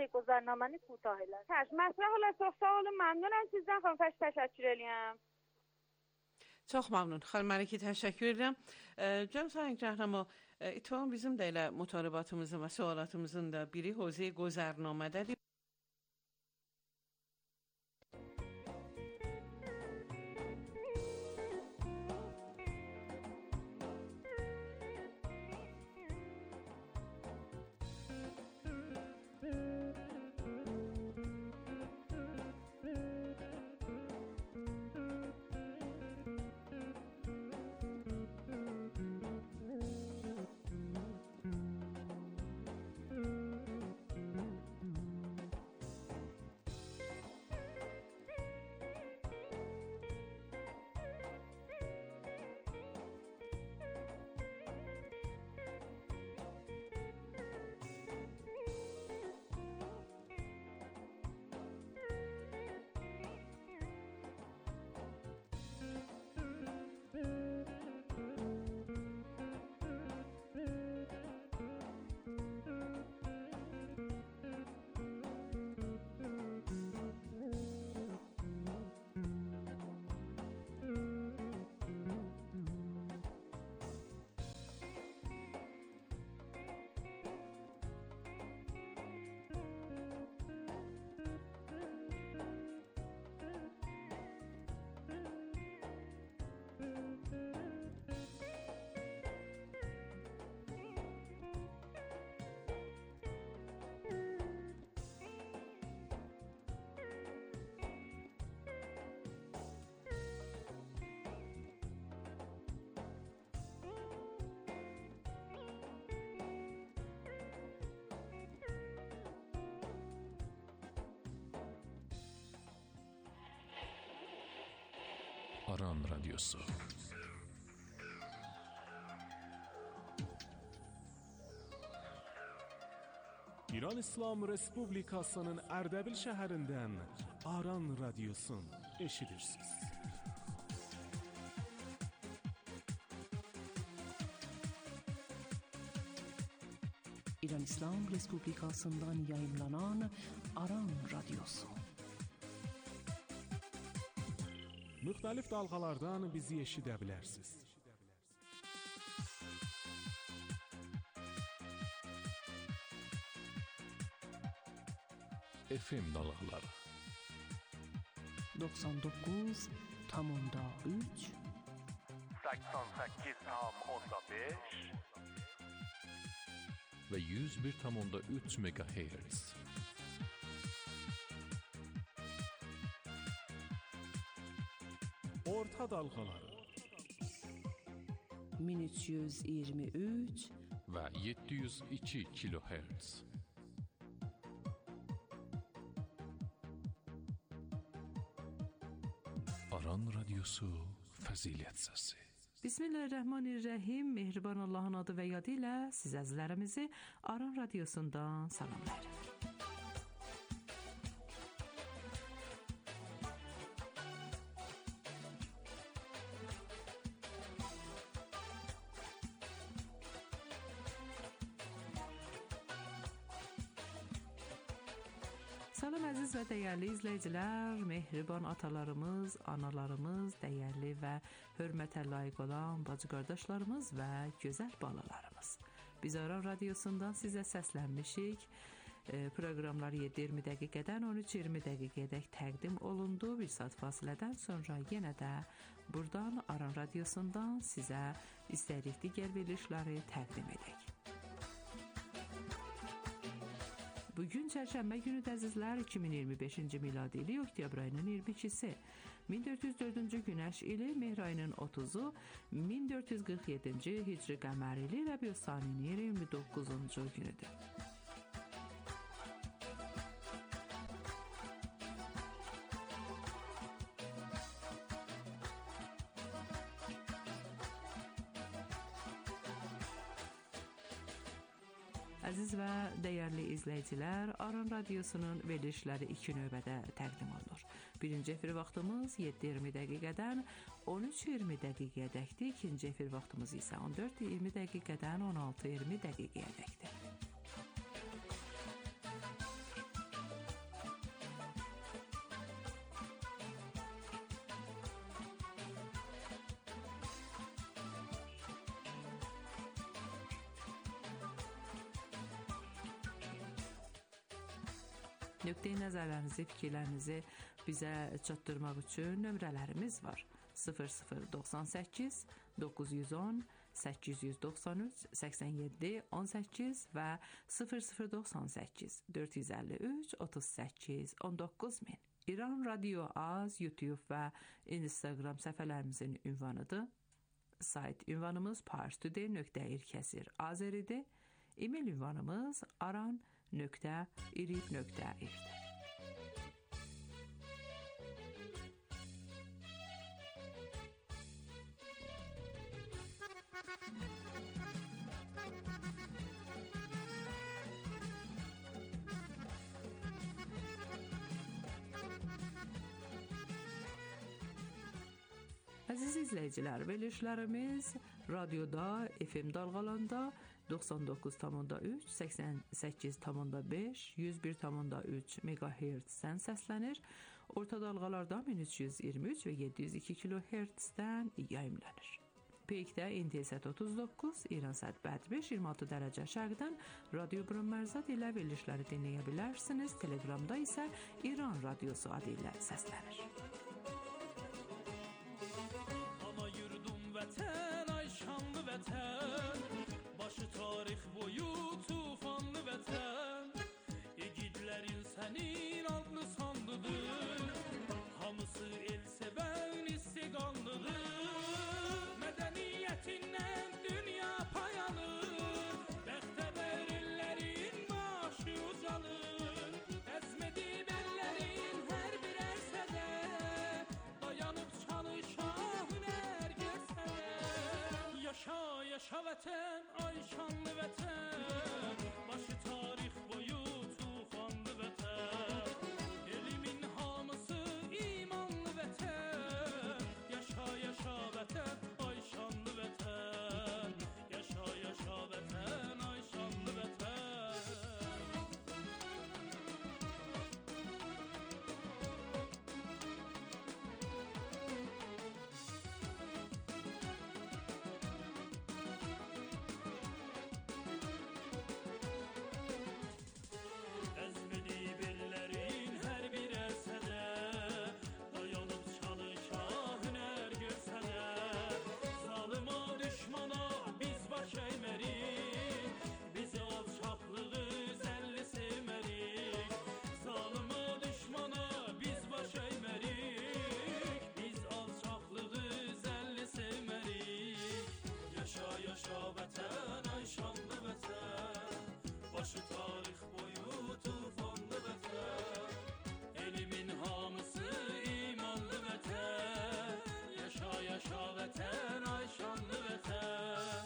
گذرنامəni کوتاه elə. Məsləhət ola çox sağ olun. Məmnunam sizdən. Xanım təşəkkür edirəm. Çox məmnun. Xanım Məlikə təşəkkür edirəm. Cənab Sayın Qəhrəman, اتفاقا bizim də elə mütalibatımızın və sualatımızın da biri hövzə gözərnamədədir. Aran Radyosu. İran İslam Respublikasının Ərdəbil şəhərindən Aran Radyosun eşidirsiniz. İran İslam Respublikasından yayımlanan Aran Radyosu. Müxtəlif dalğalardan bizi eşidə bilərsiniz. FM dalğaları 99.3 88.5 və 101.3 MHz. Orta dalğaları 1323 və 702 kHz. Aran Radyosu Fəzilət Səsi. Bismillahirrahmanirrahim. Mehriban Allahın adı və yadı ilə siz əzizlərimizi Aran Radyosundan salamlayırıq. Salam əziz və dəyərli izləyicilər, mehriban atalarımız, analarımız, dəyərli və hörmətə layiq olan bacı qardaşlarımız və gözəl balalarımız. Biz Aran Radyosundan sizə səslənmişik. Proqramlar 7-20 dəqiqədən 13-20 dəqiqədək təqdim olundu. Bir saat fasilədən sonra yenə də buradan Aran Radyosundan sizə istədik digər verilişləri təqdim edək. Bugün çərşənbə günü əzizlər 2025-ci miladi ili oktyabr ayının 22-si, 1404-cü günəş ili mehr ayının 30-u, 1447-ci hicri qəmər ili Rəbiül-Saninin 29-cu günüdür. Əziz və dəyərli izləyicilər, Aran Radyosunun verilişləri 2 növbədə təqdim olunur. Birinci efir vaxtımız 7:20 dəqiqədən 13:20 dəqiqəyədəkdir. İkinci efir vaxtımız isə 14:20 dəqiqədən 16:20 dəqiqəyədəkdir. Nöqteyi nəzərlərinizi, fikirlərinizi bizə çatdırmaq üçün nömrələrimiz var. 0098 910 893 87 18 və 0098 453 38 19 min. İran Radio Az, YouTube və Instagram səhifələrimizin ünvanıdır. Sayt ünvanımız parstoday.ir Azeridir. E-mail ünvanımız aran.irib.ir. Əziz izləyicilər, verilişlərimiz radioda, FM dalğalanda 99,3, 88,5, 101,3 MHz-dən səslənir. Orta dalğalarda 1323 və 702 kHz-dən yayımlanır. Peykdə Intelsat 39, İran saat 5, 26 dərəcə şərqdən Radio Brunmərzad ilə verilişləri dinləyə bilərsiniz. Telegramda isə İran Radiosu adı ilə səslənir. Vətən, ay şanlı vətən, başı tarix boyu tufanlı vətən, igidlərin sənin adlı sandıdır, hamısı el sevən istiqanlıdır, mədəniyyətindən dünya payanır, bəxtəvər ellərin başı ucalır, əzmədib ellərin hər bir ərsədə, dayanıb çalışan yaşa, yaşa vətən, ay şanlı vətən, başı tarix boyu tufanlı vətən, elimin hamısı imanlı vətən, yaşa, yaşa vətən, ay şanlı vətən, yaşa, yaşa vətən, ay şanlı vətən. Başı tarix boyu tufanlı vətən, elimin hamısı imanlı vətən, yaşa, yaşa vətən, ay şanlı vətən.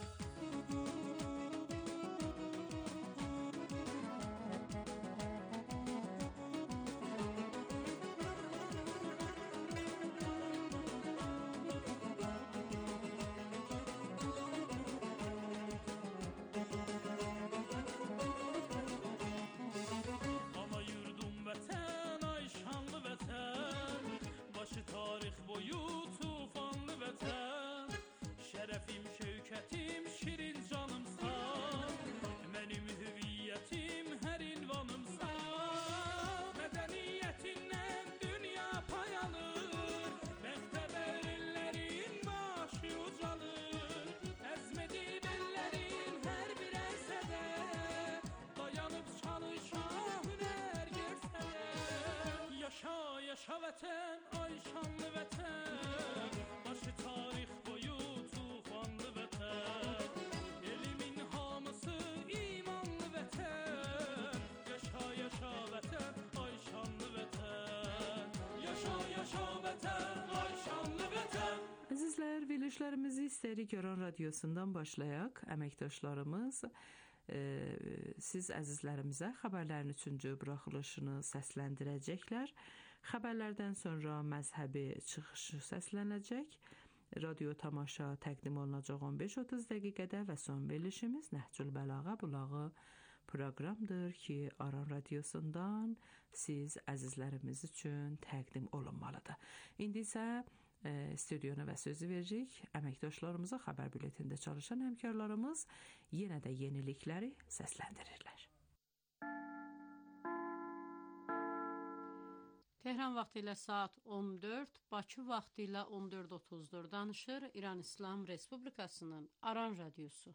Tarix boyu tufanlı vətən, şərəfim, şövkətim, şirin canımsan, mənim hüviyyətim, hər ünvanımsan, mədəniyyətindən dünya payanır, bəxtəvər ellərin başı ucalır, əzmədib ellərin hər bir ərsədə, dayanıb çalışan hünər görsədə, yaşa, yaşa vətən, ay şanlı vətən, başı tarix boyu tufanlı vətən, elimin hamısı imanlı vətən, yaşa, yaşa vətən, ay şanlı vətən, yaşa, yaşa vətən, ay şanlı vətən. Əzizlər, verilişlərimizi istərik İran Radiosundan başlayaq. Əməkdaşlarımız siz əzizlərimizə xəbərlərin 3-cü buraxılışını səsləndirəcəklər. Xəbərlərdən sonra məzhəbi çıxışı səslənəcək. Radio tamaşa təqdim olunacaq 15-30 dəqiqədə və son verilişimiz Nəhcül Bəlağə Bulağı proqramdır ki, Aran Radiosundan siz əzizlərimiz üçün təqdim olunmalıdır. İndi isə stüdiyona və sözü veririk əməkdaşlarımıza. Xəbər bülletində çalışan həmkarlarımız yenə də yenilikləri səsləndirirlər. Tehran vaxtı ilə saat 14, Bakı vaxtı ilə 14:30-dur. Danışır İran İslam Respublikasının Aran Radiosu.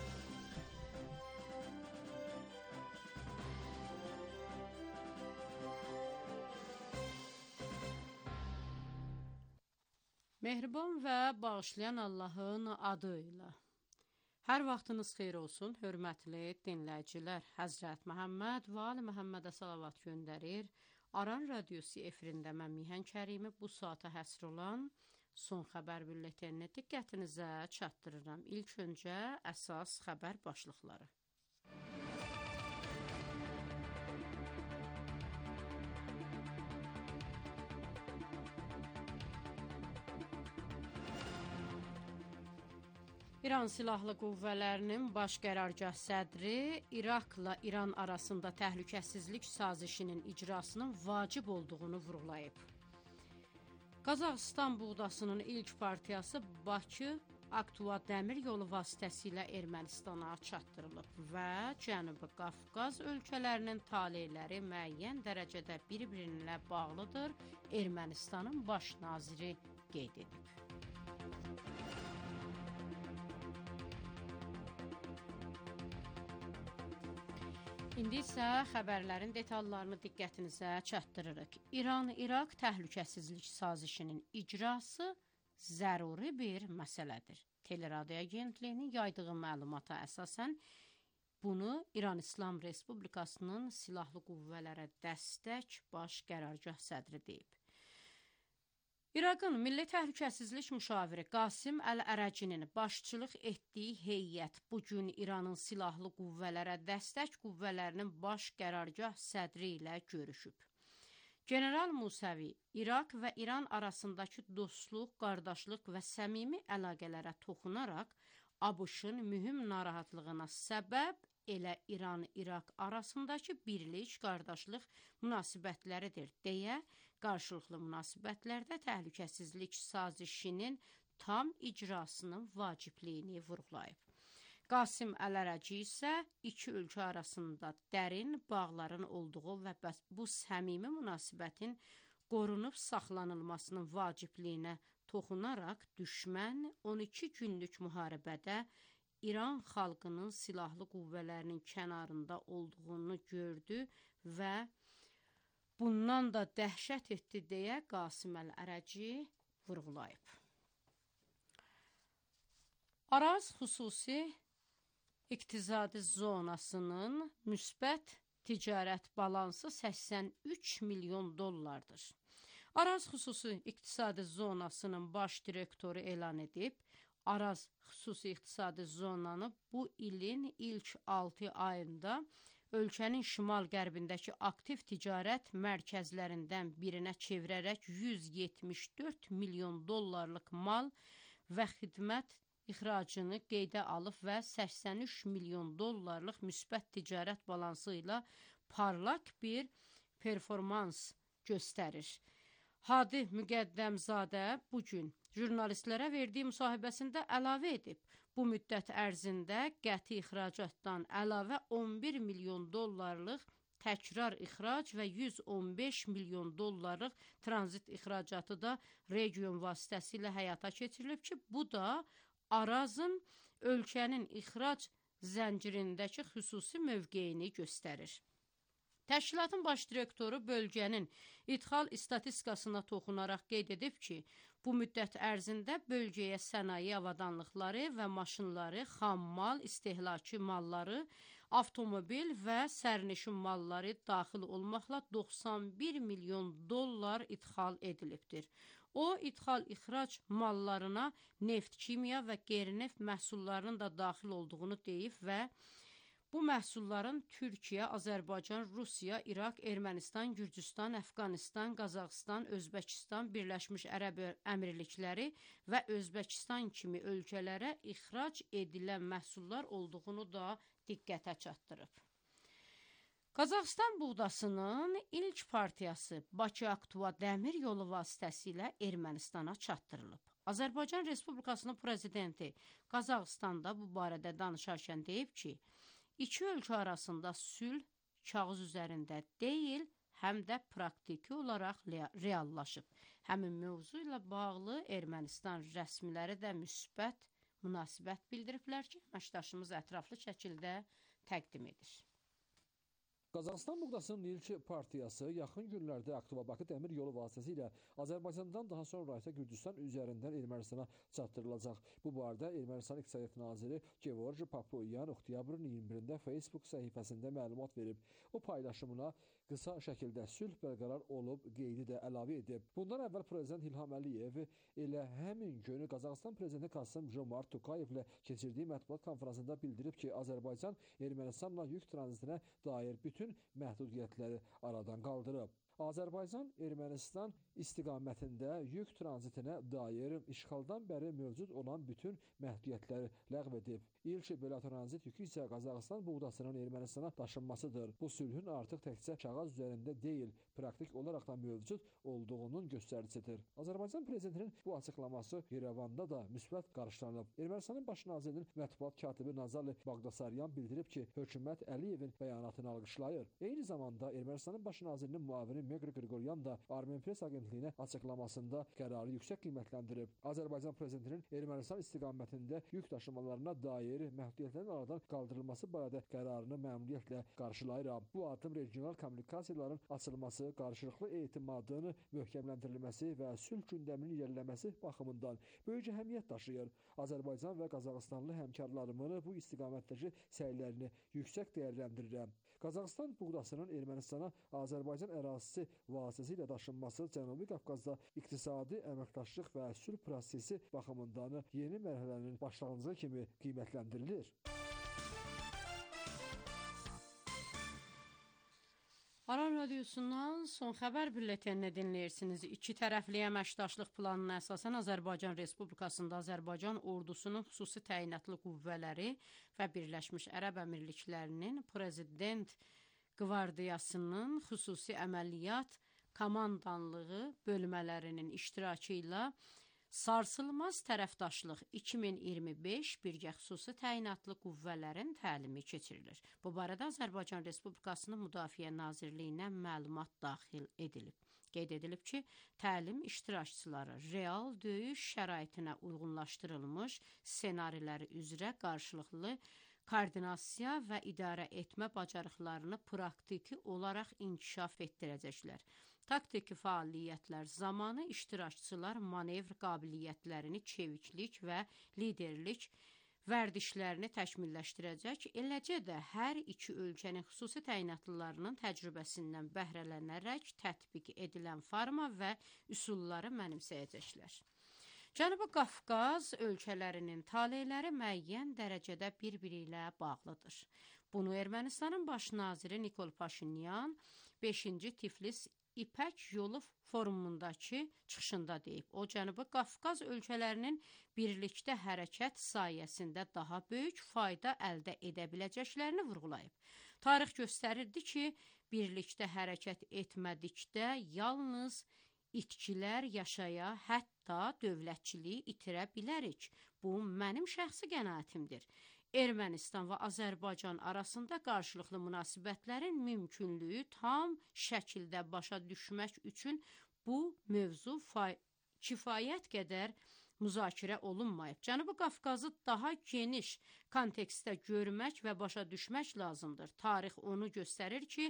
Mehriban və bağışlayan Allahın adı ilə. Hər vaxtınız xeyir olsun, hörmətli dinləyicilər. Həzrət Məhəmməd və Ali Məhəmmədə salavat göndərir. Aran Radiosu efirində mən Mihan Kərimi bu saata həsr olan son xəbər bülletenini diqqətinizə çatdırıram. İlk öncə əsas xəbər başlıqları. İran Silahlı Qüvvələrinin baş qərargah sədri İraqla İran arasında təhlükəsizlik sazişinin icrasının vacib olduğunu vurğulayıb. Qazaxıstan buğdasının ilk partiyası Bakı Aktuva dəmir yolu vasitəsilə Ermənistana çatdırılıb və Cənubi Qafqaz ölkələrinin taleyləri müəyyən dərəcədə bir-birinə bağlıdır, Ermənistanın baş naziri qeyd edib. İndi isə xəbərlərin detallarını diqqətinizə çatdırırıq. İran-İraq təhlükəsizlik sazişinin icrası zəruri bir məsələdir. Teleradio agentliyinin yaydığı məlumata əsasən bunu İran İslam Respublikasının Silahlı Qüvvələrə dəstək baş qərargah sədri deyib. İraqın Milli Təhlükəsizlik Müşaviri Qasim Əl-Ərəcinin başçılıq etdiyi heyət bugün İranın silahlı qüvvələrə dəstək qüvvələrinin baş qərargah sədri ilə görüşüb. General Musəvi İraq və İran arasındakı dostluq, qardaşlıq və səmimi əlaqələrə toxunaraq ABŞ-ın mühüm narahatlığına səbəb elə İran-İraq arasındakı birlik, qardaşlıq münasibətləridir deyə qarşılıqlı münasibətlərdə təhlükəsizlik sazişinin tam icrasının vacibliyini vurğulayıb. Qasim Əl-Ərəci isə iki ölkə arasında dərin bağların olduğu və bu səmimi münasibətin qorunub saxlanılmasının vacibliyinə toxunaraq düşmən 12 günlük müharibədə İran xalqının silahlı qüvvələrinin kənarında olduğunu gördü və bundan da dəhşət etdi deyə Qasim Əl-Ərəci vurğulayıb. Araz xüsusi iqtisadi zonasının müsbət ticarət balansı 83 milyon dollardır. Araz xüsusi iqtisadi zonasının baş direktoru elan edib, Araz xüsusi iqtisadi zonanı bu ilin ilk 6 ayında ölkənin şimal-qərbindəki aktiv ticarət mərkəzlərindən birinə çevirərək 174 milyon dollarlıq mal və xidmət ixracını qeydə alıb və 83 milyon dollarlıq müsbət ticarət balansı ilə parlaq bir performans göstərir. Hadi Müqəddəmzadə bugün jurnalistlərə verdiyi müsahibəsində əlavə edib. Bu müddət ərzində qəti ixracatdan əlavə 11 milyon dollarlıq təkrar ixrac və 115 milyon dollarlıq tranzit ixracatı da region vasitəsilə həyata keçirilib ki, bu da Arazın ölkənin ixrac zəncirindəki xüsusi mövqeyini göstərir. Təşkilatın baş direktoru bölgənin idxal istatistikasına toxunaraq qeyd edib ki, bu müddət ərzində bölgəyə sənaye avadanlıqları və maşınları, xammal, istehlaki malları, avtomobil və sərnişin malları daxil olmaqla 91 milyon dollar idxal edilibdir. O, idxal-ixrac mallarına neft, kimya və qeyri-neft məhsullarının da daxil olduğunu deyib və bu məhsulların Türkiyə, Azərbaycan, Rusiya, İraq, Ermənistan, Gürcüstan, Əfqanistan, Qazaxıstan, Özbəkistan, Birləşmiş Ərəb Əmirlikləri və Özbəkistan kimi ölkələrə ixrac edilən məhsullar olduğunu da diqqətə çatdırıb. Qazaxıstan buğdasının ilk partiyası Bakı Aktuva dəmir yolu vasitəsilə Ermənistana çatdırılıb. Azərbaycan Respublikasının prezidenti Qazaxıstanda bu barədə danışarkən deyib ki, İki ölkə arasında sülh kağız üzərində deyil, həm də praktiki olaraq reallaşıb. Həmin mövzu ilə bağlı Ermənistan rəsmiləri də müsbət münasibət bildiriblər ki, əməkdaşımız ətraflı şəkildə təqdim edir. Qazaxıstan Buğdasının İlçi Partiyası yaxın günlərdə Aktoba-Bakı dəmir yolu vasitəsilə Azərbaycandan daha sonra isə Gürcüstan üzərindən Ermənistana çatdırılacaq. Bu barədə Ermənistan İqtisadiyyat Naziri Georgi Papuyan oktyabrın 21-də Facebook səhifəsində məlumat verib. O paylaşımına qısa şəkildə sülh bərqərar olub qeydi də əlavə edib. Bundan əvvəl Prezident İlham Əliyev elə həmin günü Qazaxıstan Prezidenti Kasım-Jomart Tokayevlə keçirdiyi mətbuat konfransında bildirib ki, Azərbaycan Ermənistanla yük tranzitinə dair bütün məhdudiyyətləri aradan qaldırıb. Azərbaycan Ermənistan istiqamətində yük tranzitinə dair işğaldan bəri mövcud olan bütün məhdudiyyətləri ləğv edib. İlçi belə tranzit yükü isə Qazaxıstan buğdasının Ermənistana daşınmasıdır. Bu sülhün artıq təkcə kağız üzərində deyil, praktik olaraq da mövcud olduğunun göstəricisidir. Azərbaycan prezidentinin bu açıqlaması İrəvanda da müsbət qarşılanıb. Ermənistanın baş nazirinin mətbuat katibi Nazarli Bağdasaryan bildirib ki, hökumət Əliyevin bəyanatını alqışlayır. Eyni zamanda Ermənistanın baş nazirinin müavini Meqri Qriqoryan da Armen Press agentliyinə açıqlamasında qərarı yüksək qiymətləndirib. Azərbaycan prezidentinin Ermənistan istiqamətində yük daşımalarına dair məhdudiyyətlərin aradan qaldırılması barədə qərarını məmnuniyyətlə qarşılayıram. Bu addım regional kommunikasiyaların açılması, qarşılıqlı etimadın möhkəmləndirilməsi və sülh gündəminin irəliləməsi baxımından böyük əhəmiyyət daşıyır. Azərbaycan və Qazaxıstanlı həmkarlarımın bu istiqamətdəki səylərini yüksək dəyərləndirirəm. Qazaxıstan buğdasının Ermənistana Azərbaycan ərazisi vasitəsilə daşınması Cənubi Qafqazda iqtisadi əməkdaşlıq və sülh prosesi baxımından yeni mərhələnin başlanğıcı kimi qiymətləndirilir. Aran Radiosundan son xəbər bülletenini dinləyirsiniz. İki tərəfli əməkdaşlıq planına əsasən Azərbaycan Respublikasında Azərbaycan ordusunun xüsusi təyinatlı qüvvələri və Birləşmiş Ərəb Əmirliklərinin Prezident Qvardiyasının xüsusi əməliyyat komandanlığı bölmələrinin iştirakı ilə Sarsılmaz tərəfdaşlıq 2025 birgə xüsusi təyinatlı qüvvələrin təlimi keçirilir. Bu barədə Azərbaycan Respublikasının Müdafiə Nazirliyinə məlumat daxil edilib. Qeyd edilib ki, təlim iştirakçıları real döyüş şəraitinə uyğunlaşdırılmış ssenariləri üzrə qarşılıqlı koordinasiya və idarə etmə bacarıqlarını praktiki olaraq inkişaf etdirəcəklər. Taktiki fəaliyyətlər zamanı iştirakçılar manevr qabiliyyətlərini, çeviklik və liderlik vərdişlərini təkmilləşdirəcək, eləcə də hər iki ölkənin xüsusi təyinatlılarının təcrübəsindən bəhrələnərək tətbiq edilən forma və üsulları mənimsəyəcəklər. Cənubi Qafqaz ölkələrinin taleyləri müəyyən dərəcədə bir-biri ilə bağlıdır. Bunu Ermənistanın baş naziri Nikol Paşinyan 5-ci Tiflis İpək yolu forumundakı çıxışında deyib. O, Cənubi Qafqaz ölkələrinin birlikdə hərəkət sayəsində daha böyük fayda əldə edə biləcəklərini vurğulayıb. Tarix göstərirdi ki, birlikdə hərəkət etmədikdə yalnız itkilər yaşaya, hətta dövlətçiliyi itirə bilərik. Bu, mənim şəxsi qənaətimdir. Ermənistan və Azərbaycan arasında qarşılıqlı münasibətlərin mümkünlüyü tam şəkildə başa düşmək üçün bu mövzu kifayət qədər müzakirə olunmayıb. Cənubi Qafqazı daha geniş kontekstdə görmək və başa düşmək lazımdır. Tarix onu göstərir ki,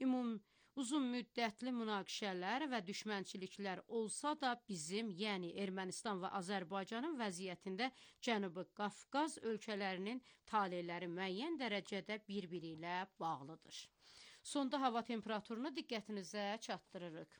uzun müddətli münaqişələr və düşmənçiliklər olsa da bizim, yəni Ermənistan və Azərbaycanın vəziyyətində Cənubi Qafqaz ölkələrinin taleyləri müəyyən dərəcədə bir-biri ilə bağlıdır. Sonda hava temperaturunu diqqətinizə çatdırırıq.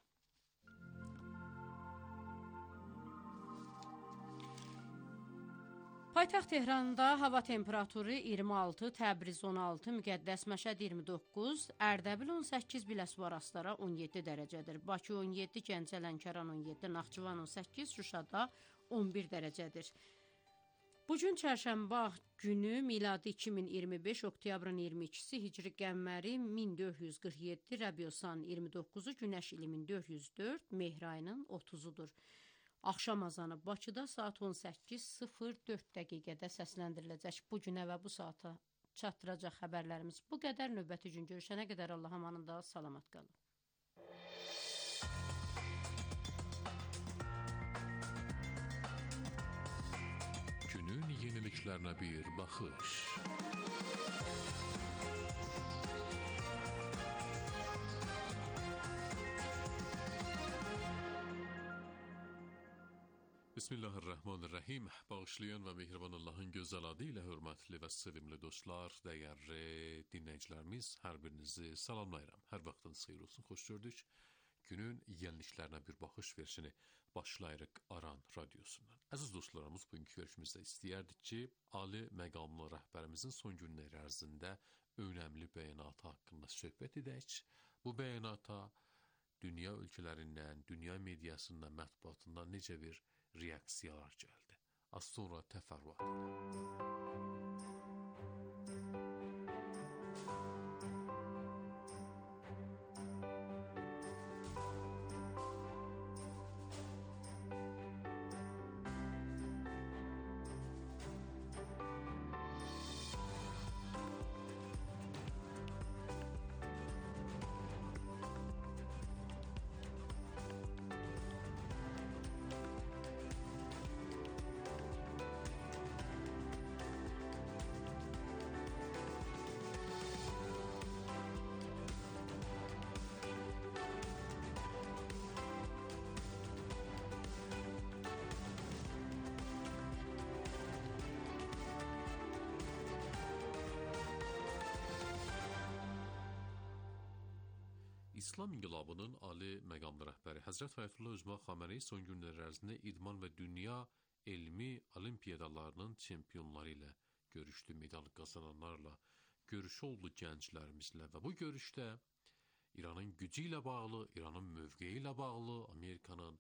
Paytaxt Tehranda hava temperaturu 26, Təbriz 16, Müqəddəs Məşəd 29, Ərdəbil 18, Biləsuvar Astara 17 dərəcədir. Bakı 17, Gəncə Lənkəran 17, Naxçıvan 18, Şuşada 11 dərəcədir. Bugün çərşənbə günü miladi 2025, oktyabrın 22-si, Hicri qəmməri 1447, Rəbiyosan 29-u, Günəş ili 1404, Mehr ayının 30-udur. Axşam azanı Bakıda saat 18:04 dəqiqədə səsləndiriləcək. Bu günə və bu saata çatdıracaq xəbərlərimiz bu qədər. Növbəti gün görüşənə qədər Allah'a əmanında salamat qalın. Günün yeniliklerine bir bakış. Bismillahirrahmanirrahim. Bağışlayan ve mehriban Allah'ın güzel adıyla hürmetli ve sevimli dostlar, değerli dinleyicilerimiz, her birinizi salamlayıram. Her vaxtınız xeyir olsun, xoş gördük. Günün yeniliklerine bir bakış verişini başlayırıq Aran radyosundan. Əziz dostlarımız, bugünkü görüşümüzdə istəyərdik ki, Ali məqamlı rəhbərimizin son günləri ərzində önəmli bəyanatı haqqında söhbət edək. Bu bəyanata dünya ölkələrindən, dünya mediasından, mətbuatından necə bir reaksiyalar gəldi. Az sonra təfərrüat edək. İslam İnqilabının ali məqamlı rəhbəri Həzrət Ayətullah Üzma Xameneyi son günlər ərzində idman və dünya elmi olimpiyadalarının çempionları ilə görüşdü, medal qazananlarla görüşü oldu gənclərimizlə və bu görüşdə İranın gücü ilə bağlı, İranın mövqeyi ilə bağlı, Amerikanın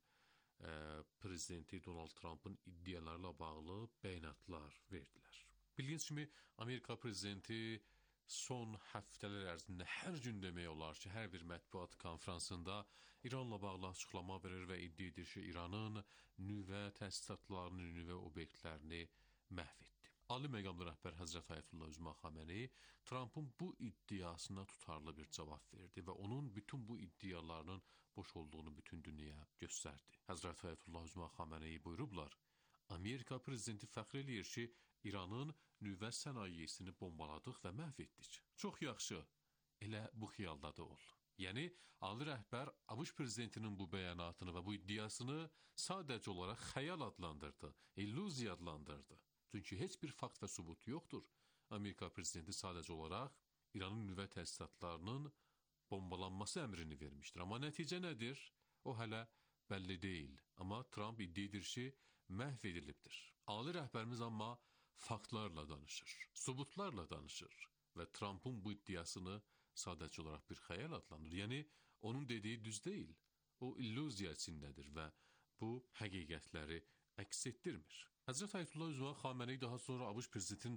prezidenti Donald Trump'ın iddialarla bağlı bəyanatlar verdilər. Bildiyiniz kimi Amerika prezidenti son həftələr ərzində hər gün demək olar ki, hər bir mətbuat konfransında İranla bağlı açıqlama verir və iddia edir ki, İranın nüvə təsisatlarını, nüvə obyektlərini məhv etdi. Ali məqamlı rəhbər Həzrət Ayətullah Üzma Xameneyi Trump'ın bu iddiasına tutarlı bir cavab verdi və onun bütün bu iddialarının boş olduğunu bütün dünyaya göstərdi. Həzrət Ayətullah Üzma Xameneyi buyurublar, Amerika prezidenti fəxr eləyir ki, İranın nüvə sənayesini bombaladıq və məhv etdik. Çox yaxşı, elə bu xiyalda da ol. Yəni, Ali rəhbər ABŞ prezidentinin bu bəyanatını və bu iddiasını sadəcə olaraq xəyal adlandırdı, illüziya adlandırdı. Çünki heç bir fakt və sübut yoxdur. Amerika prezidenti sadəcə olaraq İranın nüvə təsisatlarının bombalanması əmrini vermişdir. Amma nəticə nədir? O hələ bəlli deyil. Amma Trump iddia edir ki, məhv edilibdir. Ali rəhbərimiz amma faktlarla danışır, sübutlarla danışır və Trump'ın bu iddiasını sadəcə olaraq bir xəyal adlandırır. Yəni, onun dediyi düz deyil. O illüziya içindədir və bu həqiqətləri əks etdirmir. Həzrət Ayətullah Üzma Xameneyi daha sonra ABŞ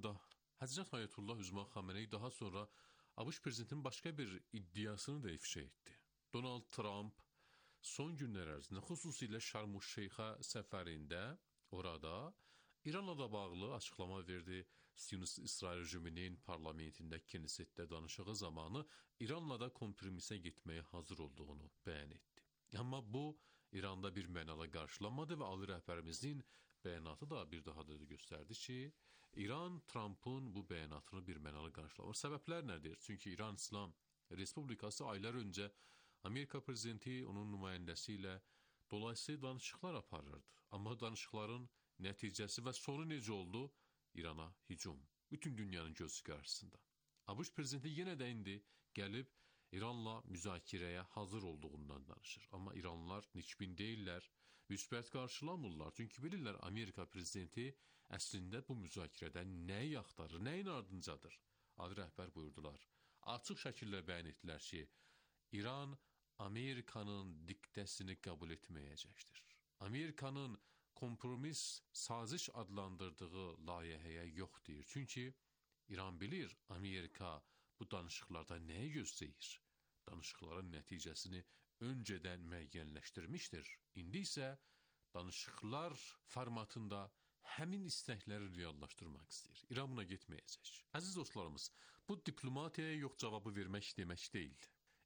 prezidentinin başqa bir iddiasını da ifşa etdi. Donald Trump son günlər ərzində, xüsusilə Şarm-ül-Şeyxə səfərində orada İranla da bağlı açıqlama verdi. Siyonist İsrail rejiminin parlamentində, Knessetdə danışığı zamanı İranla da kompromisə getməyə hazır olduğunu bəyan etdi. Amma bu İranda bir mənala qarşılanmadı və Ali rəhbərimizin bəyanatı da bir daha da göstərdi ki, İran Trump'ın bu bəyanatını bir mənala qarşılamır. Səbəblər nədir? Çünki İran İslam Respublikası aylar öncə Amerika prezidenti onun nümayəndəsi ilə dolayısıyla danışıqlar aparırdı. Amma danışıqların nəticəsi və sonu necə oldu? İrana hücum. Bütün dünyanın gözü qarşısında. ABŞ prezidenti yenə də indi gəlib İranla müzakirəyə hazır olduğundan danışır. Amma İranlılar nikbin deyirlər, müsbət qarşılamırlar. Çünki bilirlər Amerika prezidenti əslində bu müzakirədə nəyi axtarır, nəyin ardıncadır? Ali rəhbər buyurdular. Açıq şəkildə bəyan etdilər ki, İran Amerikanın diktəsini qəbul etməyəcəkdir. Amerikanın kompromis saziş adlandırdığı layihəyə yox deyir. Çünki İran bilir, Amerika bu danışıqlarda nəyi gözləyir? Danışıqların nəticəsini öncədən müəyyənləşdirmişdir. İndi isə danışıqlar formatında həmin istəkləri reallaşdırmaq istəyir. İran buna getməyəcək. Əziz dostlarımız, bu diplomatiyaya yox cavabı vermək demək deyil.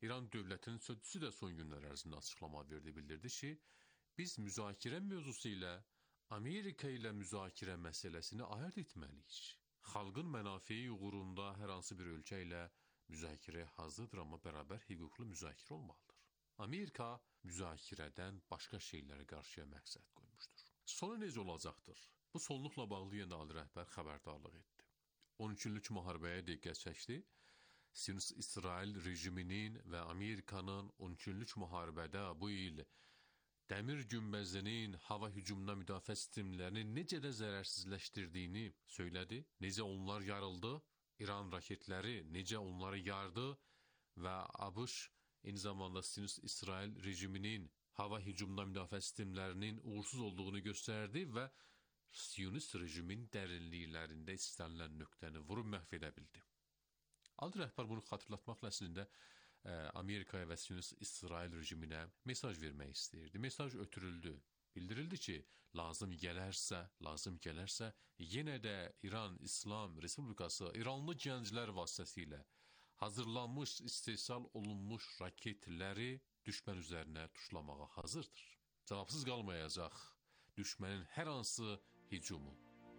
İran dövlətinin sözçüsü də son günlər ərzində açıqlama verdi, bildirdi ki, biz müzakirə mövzusu ilə Amerika ilə müzakirə məsələsini ayırd etməliyik. Xalqın mənafeyi uğrunda hər hansı bir ölkə ilə müzakirəyə hazırdır, amma bərabər hüquqlu müzakirə olmalıdır. Amerika müzakirədən başqa şeylərə qarşıya məqsəd qoymuşdur. Sonu necə olacaqdır? Bu sonluqla bağlı yenə Ali rəhbər xəbərdarlıq etdi. 13 günlük müharibəyə diqqət çəkdi. İsrail rejiminin və Amerikanın 13 günlük müharibədə bu il dəmir günbəzinin hava hücumuna müdafiə sistemlərini necə də zərərsizləşdirdiyini söylədi. Necə onlar yarıldı, İran raketləri necə onları yardı və ABŞ eyni zamanda İsrail rejiminin hava hücumuna müdafiə sistemlərinin uğursuz olduğunu göstərdi və Siyonist rejimin dərinliklərində istənilən nöqtəni vurub məhv edə bildi. Ali rəhbər bunu xatırlatmaqla əslində Amerikaya və Siyonist İsrail rejiminə mesaj vermək istəyirdi. Mesaj ötürüldü. Bildirildi ki, lazım gələrsə, yenə də İran İslam Respublikası İranlı gənclər vasitəsilə hazırlanmış, istehsal olunmuş raketləri düşmən üzərinə tuşlamağa hazırdır. Cavabsız qalmayacaq düşmənin hər hansı hücumu.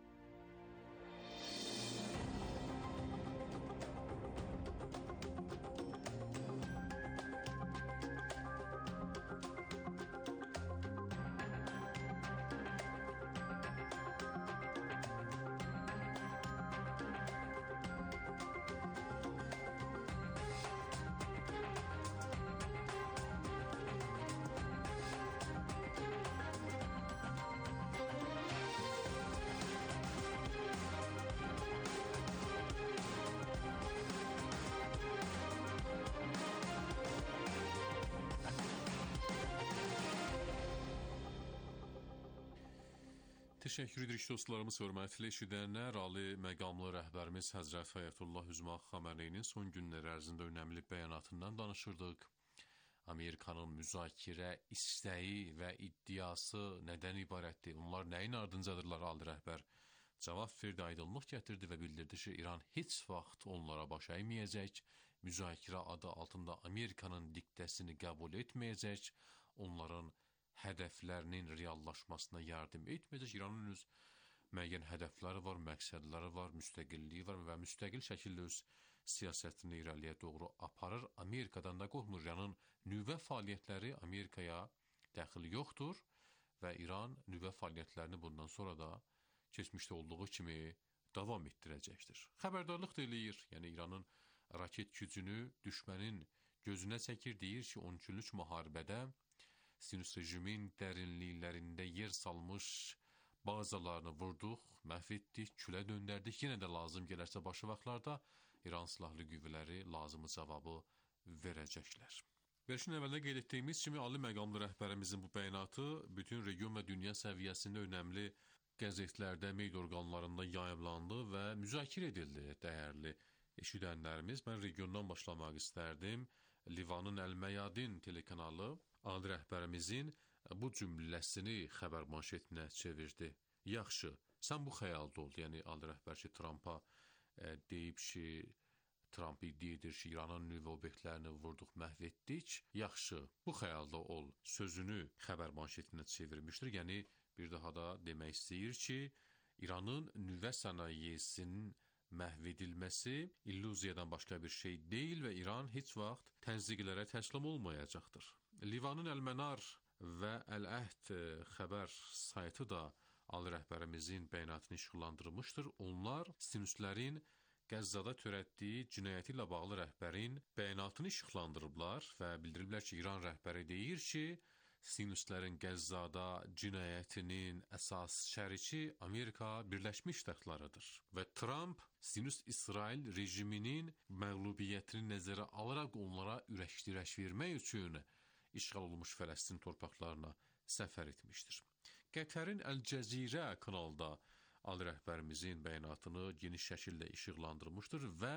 Təşəkkür edirik dostlarımız, hörmətli eşidənlər. Ali məqamlı rəhbərimiz Həzrət Ayətullah Üzma Xameneyinin son günlər ərzində önəmli bəyanatından danışırdıq. Amerikanın müzakirə istəyi və iddiası nədən ibarətdir? Onlar nəyin ardıncadılar? Ali rəhbər cavab verdi, aydınlıq gətirdi və bildirdi ki, İran heç vaxt onlara baş əyməyəcək, müzakirə adı altında Amerikanın diktəsini qəbul etməyəcək, onların hədəflərinin reallaşmasına yardım etməyəcək. İranın öz müəyyən hədəfləri var, məqsədləri var, müstəqilliyi var və müstəqil şəkildə öz siyasətini irəliyə doğru aparır. Amerikadan da qorxmur. İranın nüvə fəaliyyətləri Amerikaya dəxil yoxdur və İran nüvə fəaliyyətlərini bundan sonra da keçmişdə olduğu kimi davam etdirəcəkdir. Xəbərdarlıq da eləyir. Yəni İranın raket gücünü düşmənin gözünə çəkir, deyir ki, 13 günlük müharibədə Siyonist rejimin dərinliklərində yer salmış bazalarını vurduq, məhv etdik, külə döndərdik. Yenə də lazım gələrsə başı vaxtlarda İran silahlı qüvvələri lazımı cavabı verəcəklər. Verilişin əvvəldə qeyd etdiyimiz kimi ali məqamlı rəhbərimizin bu bəyanatı bütün region və dünya səviyyəsində önəmli qəzetlərdə, media orqanlarında yayımlandı və müzakirə edildi, dəyərli eşidənlərimiz. Mən regiondan başlamaq istərdim. Livanın Əl-Məyadin telekanalı Ali rəhbərimizin bu cümləsini xəbər manşetinə çevirdi. Yaxşı, sən bu xəyalda ol. Yəni Ali rəhbər ki, Trumpa deyib ki, Trump iddia edir ki, İranın nüvə obyektlərini vurduq, məhv etdik. Yaxşı, bu xəyalda ol sözünü xəbər manşetinə çevirmişdir. Yəni bir daha da demək istəyir ki, İranın nüvə sənayesinin məhv edilməsi illüziyadan başqa bir şey deyil və İran heç vaxt təzyiqlərə təslim olmayacaqdır. Livanın Əl-Mənar və Əl-Əhd xəbər saytı da Ali rəhbərimizin bəyanatını işıqlandırmışdır. Onlar Siyonistlərin Qəzzada törətdiyi cinayəti ilə bağlı rəhbərin bəyanatını işıqlandırıblar və bildiriblər ki, İran rəhbəri deyir ki, Siyonistlərin Qəzzada cinayətinin əsas şəriki Amerika Birləşmiş Ştatlarıdır və Trump Siyonist İsrail rejiminin məğlubiyyətini nəzərə alaraq onlara ürək vermək üçün işğal olunmuş Fələstin torpaqlarına səfər etmişdir. Qətərin Əl-Cəzirə kanalda Ali rəhbərimizin bəyanatını geniş şəkildə işıqlandırmışdır və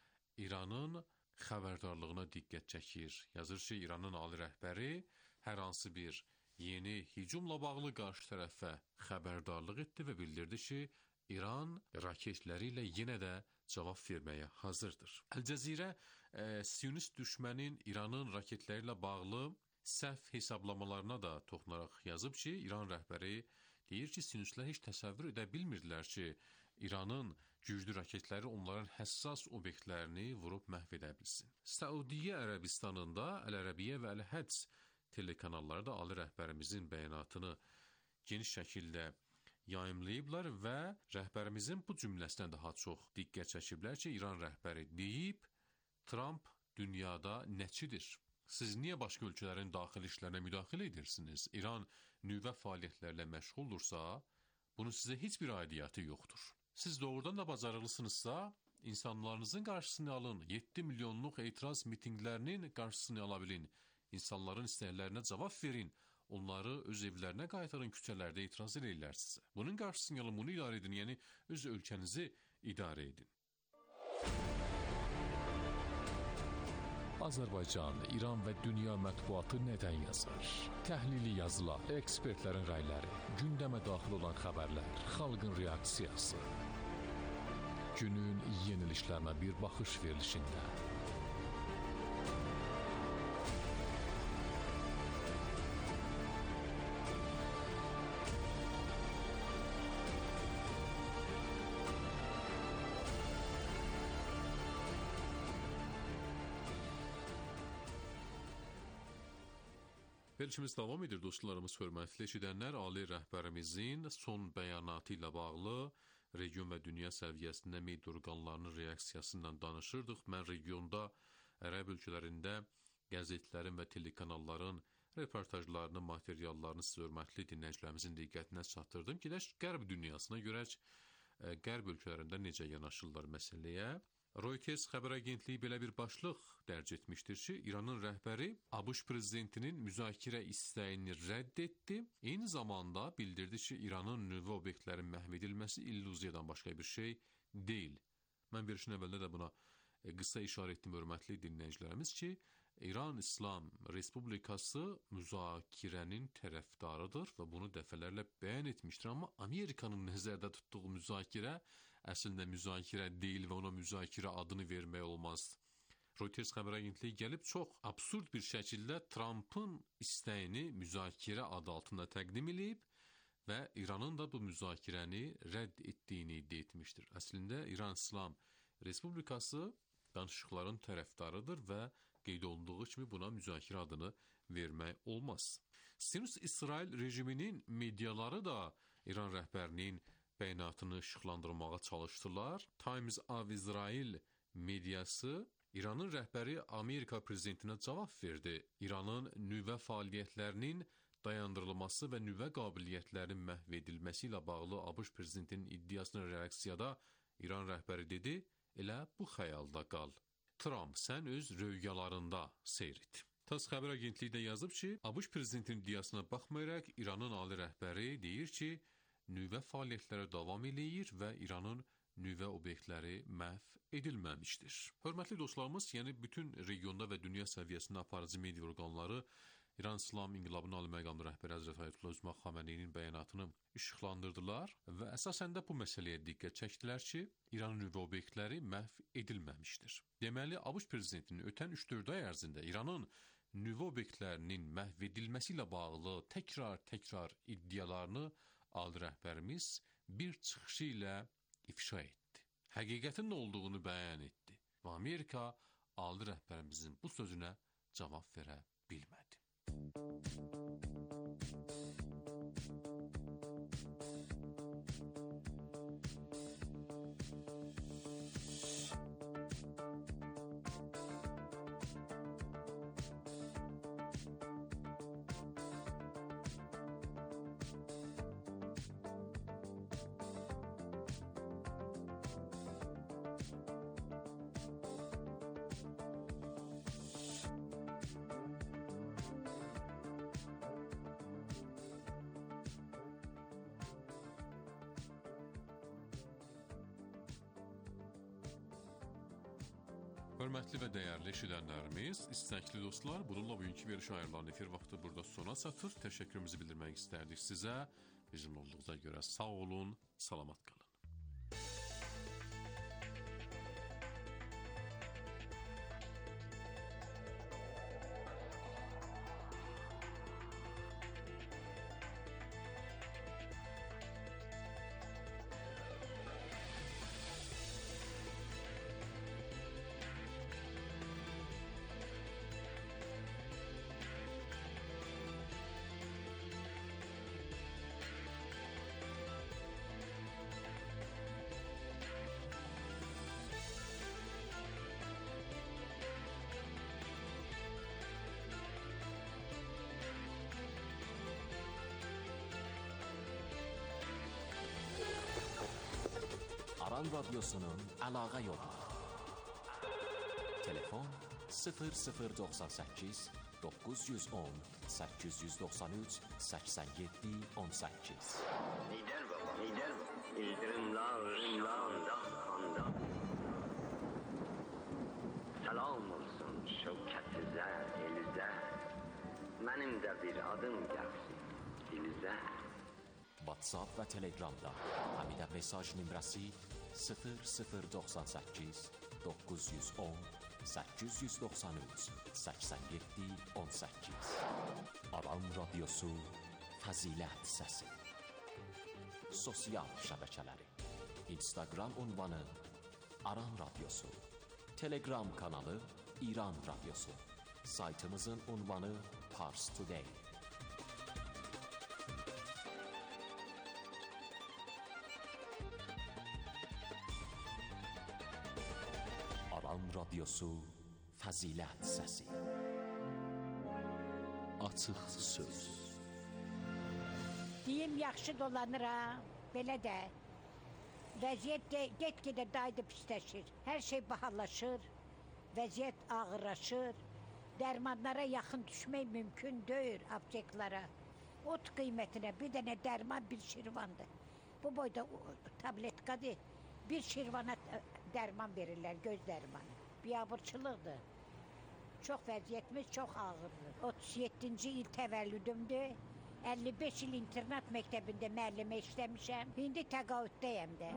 İranın xəbərdarlığına diqqət çəkir. Yazır ki, İranın ali rəhbəri hər hansı bir yeni hücumla bağlı qarşı tərəfə xəbərdarlıq etdi və bildirdi ki, İran raketləri ilə yenə də cavab verməyə hazırdır. Əl-Cəzirə Siyonist düşmənin İranın raketləri ilə bağlı səhv hesablamalarına da toxunaraq yazıb ki, İran rəhbəri deyir ki, Siyonistlər heç təsəvvür edə bilmirdilər ki, İranın güclü raketləri onların həssas obyektlərini vurub məhv edə bilsin. Səudiyyə Ərəbistanında Əl-Ərəbiyyə və Əl-Həcc telekanalları da ali rəhbərimizin bəyanatını geniş şəkildə yayımlayıblar və rəhbərimizin bu cümləsinə daha çox diqqət çəkiblər ki, İran rəhbəri deyib, Trump dünyada nəçidir? Siz niyə başqa ölkələrin daxili işlərinə müdaxilə edirsiniz? İran nüvə fəaliyyətlərlə məşğuldursa, bunun sizə heç bir aidiyyatı yoxdur. Siz doğrudan da bacarıqlısınızsa, insanlarınızın qarşısını alın, 7 milyonluq etiraz mitinqlərinin qarşısını ala bilin, insanların istəklərinə cavab verin, onları öz evlərinə qaytarın, küçələrdə etiraz edirlər sizə. Bunun qarşısını alın, bunu idarə edin, yəni öz ölkənizi idarə edin. Azərbaycan, İran və dünya mətbuatı nədən yazır? Təhlili yazılar, ekspertlərin rəyləri, gündəmə daxil olan xəbərlər, xalqın reaksiyası. Günün yenilişlərinə bir baxış verilişində. Verilişimiz davam edir, dostlarımız, hörmətli eşidənlər. Ali rəhbərimizin son bəyanatı ilə bağlı region və dünya səviyyəsində media orqanlarının reaksiyasından danışırdıq. Mən regionda, ərəb ölkələrində qəzetlərin və telekanalların reportajlarını, materiallarını sizə hörmətli dinləyicilərimizin diqqətinə çatdırdım. Gedək qərb dünyasına görək, qərb ölkələrində necə yanaşırlar məsələyə. Reuters xəbər agentliyi belə bir başlıq dərc etmişdir ki, İranın rəhbəri ABŞ prezidentinin müzakirə istəyini rədd etdi. Eyni zamanda bildirdi ki, İranın nüvə obyektlərinin məhv edilməsi illüziyadan başqa bir şey deyil. Mən verilişin əvvəlində də buna qısa işarə etdim, hörmətli dinləyicilərimiz, ki, İran İslam Respublikası müzakirənin tərəfdarıdır və bunu dəfələrlə bəyan etmişdir. Amma Amerikanın nəzərdə tutduğu müzakirə əslində müzakirə deyil və ona müzakirə adını vermək olmaz. Reuters xəbər agentliyi gəlib çox absurd bir şəkildə Trumpın istəyini müzakirə adı altında təqdim edib və İranın da bu müzakirəni rədd etdiyini iddia etmişdir. Əslində İran İslam Respublikası danışıqların tərəfdarıdır və qeyd olunduğu kimi buna müzakirə adını vermək olmaz. Siyonist İsrail rejiminin mediaları da İran rəhbərinin bəyanatını işıqlandırmağa çalışdılar. Times of Israel mediası İranın rəhbəri Amerika prezidentinə cavab verdi. İranın nüvə fəaliyyətlərinin dayandırılması və nüvə qabiliyyətlərinin məhv edilməsi ilə bağlı ABŞ prezidentinin iddiasına reaksiyada İran rəhbəri dedi, elə bu xəyalda qal. Trump, sən öz röyalarında seyr et. TASS xəbər agentliyi də yazıb ki, ABŞ prezidentinin iddiasına baxmayaraq İranın ali rəhbəri deyir ki, nüvə fəaliyyətləri davam eləyir və İranın nüvə obyektləri məhv edilməmişdir. Hörmətli dostlarımız, yəni bütün regionda və dünya səviyyəsində aparıcı media orqanları İran İslam İnqilabının Ali Məqamlı rəhbəri Həzrət Ayətullah Özmaq Xameneinin bəyanatını işıqlandırdılar və əsasən də bu məsələyə diqqət çəkdilər ki, İranın nüvə obyektləri məhv edilməmişdir. Deməli, ABŞ prezidentinin ötən 3-4 ay ərzində İranın nüvə obyektlərinin məhv edilməsi ilə bağlı təkrar iddialarını ali rəhbərimiz bir çıxışı ilə ifşa etdi. Həqiqətin nə olduğunu bəyan etdi və Amerika ali rəhbərimizin bu sözünə cavab verə bilmədi. Hörmətli və dəyərli eşidənlərimiz, istəkli dostlar, bununla bugünkü veriş ayırılan efir vaxtı burada sona çatır. Təşəkkürümüzü bildirmək istərdik sizə. Bizimlə olduğunuza görə sağ olun, salamat qalın. Aran Radyosu'nun əlaqə yolu. Telefon 0098 910 893 87 18. Lider baba, lider baba. İldırımlarında handa. Salam olsun şevkətizə, elizə. Mənim də bir adım gəlsin, dilizə. WhatsApp və Telegramda həmidə mesaj nömrəsi 0098 910 893 87 18. Aran Radyosu Fəzilət Səsi. Sosial şəbəkələri: Instagram ünvanı Aran Radyosu, Telegram kanalı İran Radyosu, saytımızın ünvanı Pars Today. Aran Radyosu Fəzilət Səsi. Açıq söz. Deyim, yaxşı dolanıram, belə də. Vəziyyət get-gedə daydı pisləşir. Hər şey bahalaşır, vəziyyət ağırlaşır. Dərmanlara yaxın düşmək mümkün deyil, apteklara. Ot qiymətinə bir dənə dərman bir şirvandır. Bu boyda tabletkadır. Bir şirvana dərman verirlər, göz dərmanı. Biabırçılıqdır. Çox vəziyyətimiz çox ağırdır. 37-ci il təvəllüdümdür. 55 il internat məktəbində müəllimə işləmişəm. İndi təqaüddəyəm də.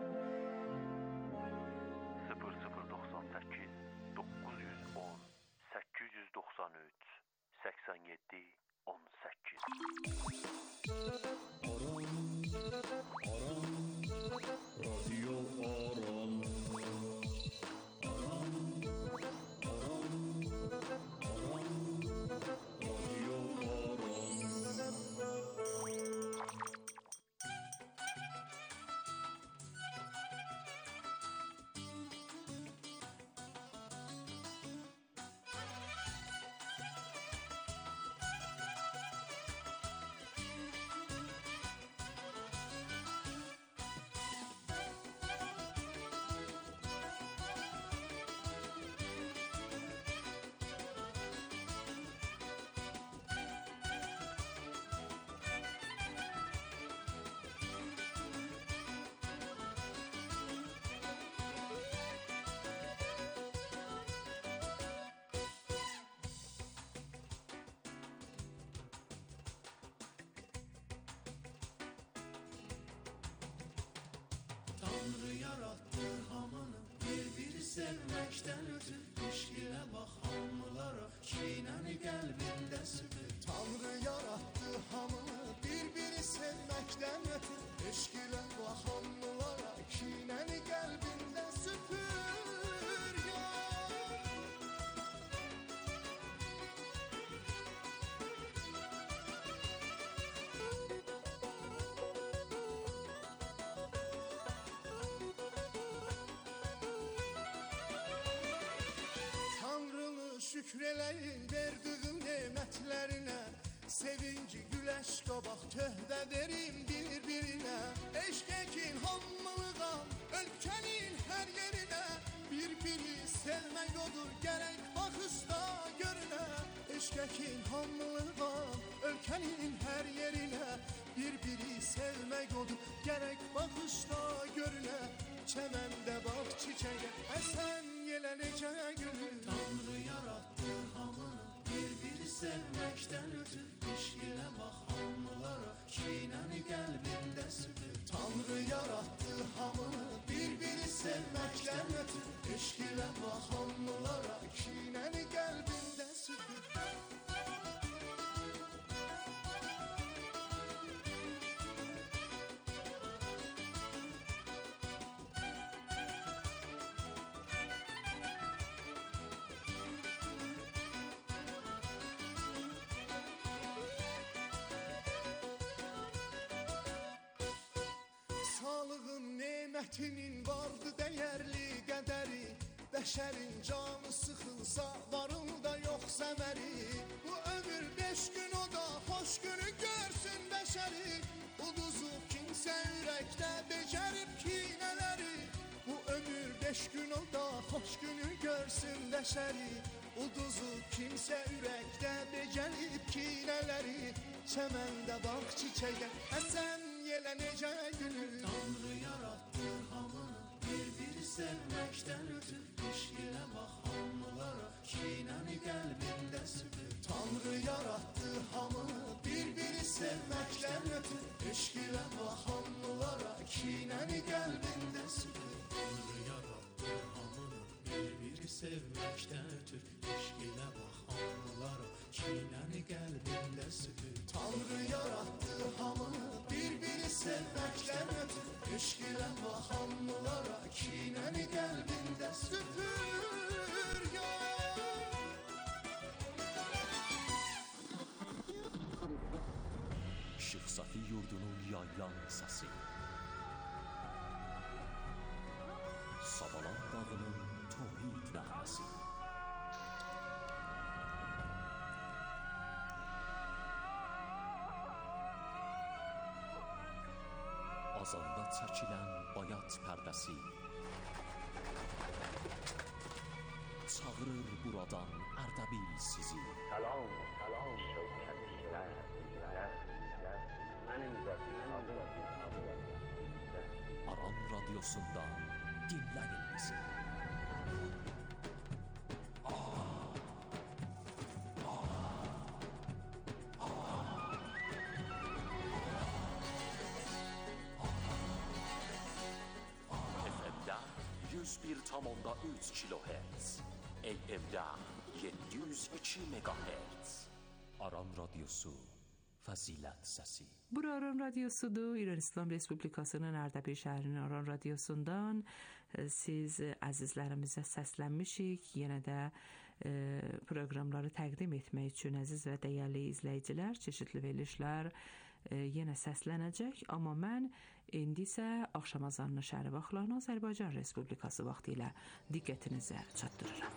0098 910 893 87 18. Radyo Aran. Tanrı yarattı hamını, bir-biri sevməkdən ötür. İşq ilə bax hamılara, kinəni qəlbində süpür. Tanrı yarattı hamını, bir-biri sevməkdən ötür. İşq ilə bax hamılara, kinəni qəlbində süpür. Şükür eləyin verdiğin nemətlərinə. Sevinci güləş qabaq töhbə verim bir-birinə. Eşq ekin hamılığa, ölkənin hər yerinə. Bir-biri sevmək odur, gərək baxışda görünə. Eşq ekin hamılığa, ölkənin hər yerinə. Bir-biri sevmək odur, gərək baxışda görünə. Çəməndə bax çiçəyə, əsən yelə necə gülür. Tanrı yarattı hamını, bir-biri sevməkdən ötür. İşq ilə bax hamılara, kinəni qəlbində süpür. Tanrı yarattı hamını, bir-biri sevməkdən ötür. İşq ilə bax hamılara, kinəni qəlbində süpür. Sağlığın nemətinin vardı dəyərli qədəri. Bəşərin canı sıxılsa varında yox səməri. Bu ömür 5 gün o da xoş günü görsün bəşəri. Uduzub kimsə ürəkdə becərib kinələri. Bu ömür 5 gün olda xoş günü görsün bəşəri. Uduzub kimsə ürəkdə becərib kinələri. Çəməndə bax çiçəyə əsən yelə necə gülür. Tanrı yarattı hamını bir-biri sevməkdən ötür. İşq ilə bax hamılara kinəni qəlbində süpür. Tanrı yarattı hamını bir-biri sevməkdən ötür. İşq ilə bax hamılara kinəni qəlbində süpür. Tanrı yarattı hamını bir-biri sevməkdən ötür. İşq ilə bax hamılara kinəni qəlbində süpür. Tanrı yarattı hamını bir-biri sevməkdən ötür. İşq ilə bax hamılara kinəni qəlbində süpür ya. Işıq Safi yurdunun yayan səsi, Savalan dağının tohid nəğməsi, azanda çəkilən bayat pərdəsi çağırır buradan Ərdəbil sizi. Salam, salam şövkətlər, mənim də bir adım Aran radyosundan dinləyin bizi. FM'də 101,3 kHz, AM-də 702 MHz. Aran radyosu, fəzilət səsi. Bura Aran Radyosudur. İran İslam Respublikasının Ərdəbil şəhərinin Aran Radyosundan siz əzizlərimizə səslənmişik. Yenə də proqramları təqdim etmək üçün əziz və dəyərli izləyicilər, çeşidli verilişlər yenə səslənəcək. Amma mən indi isə axşam azanının şəhəri vaxtlarını Azərbaycan Respublikası vaxtı ilə diqqətinizə çatdırıram.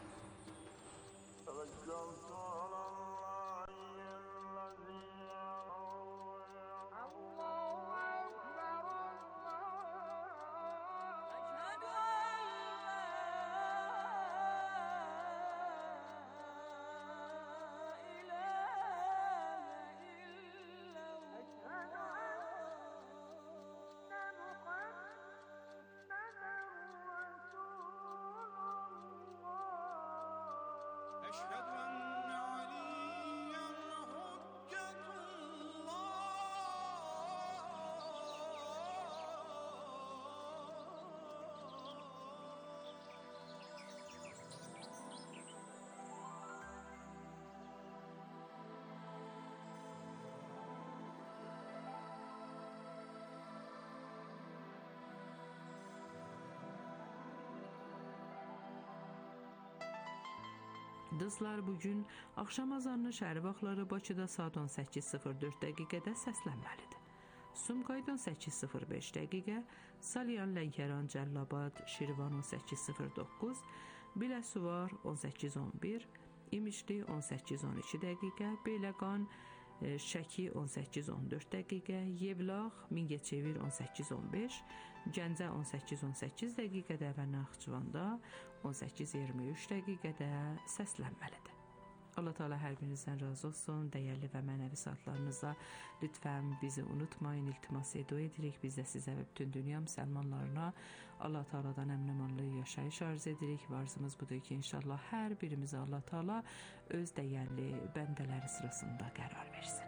Dostlar, bugün axşam azanının şəhəri vaxtları Bakıda saat 18:04 dəqiqədə səslənməlidir. Sumqayıt 18:05 dəqiqə, Salyan, Lənkəran, Cəllabad, Şirvan 18:09, Biləsuvar 18:11, İmişli 18:12 dəqiqə, Beyləqan, Şəki 18:14 dəqiqə, Yevlax, Mingəçevir 18:15, Gəncə 18:18 dəqiqədə və Naxçıvanda 18:23 dəqiqədə səslənməlidir. Allah Teala hər birinizdən razı olsun. Dəyərli və mənəvi saatlarınızda lütfən bizi unutmayın. İltimas edirik. Biz də sizə və bütün dünya müsəlmanlarına Allah Teala'dan əmin-amanlı yaşayış arz edirik. Arzumuz budur ki, inşallah hər birimizə Allah Teala öz dəyərli bəndələri sırasında qərar versin.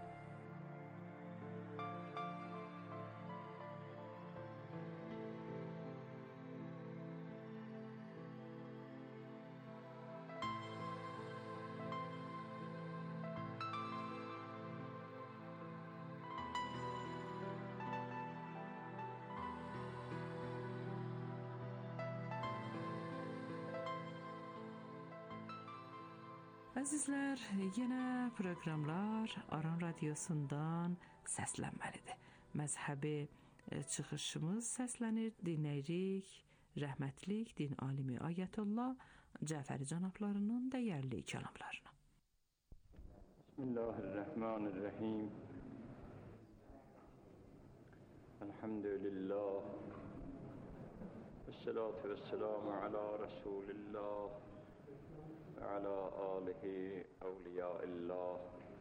Əzizlər, yenə proqramlar Aran Radyosundan səslənməlidir. Məzhəbi çıxışımız səslənir, dinləyirik. Rəhmətlik din alimi Ayətullah Cəfəri cənablarının dəyərli kəlamlarını. Bismillahirrahmanirrahim. الحمد لله والصلاة والسلام على رسول الله وعلى آله أولياء الله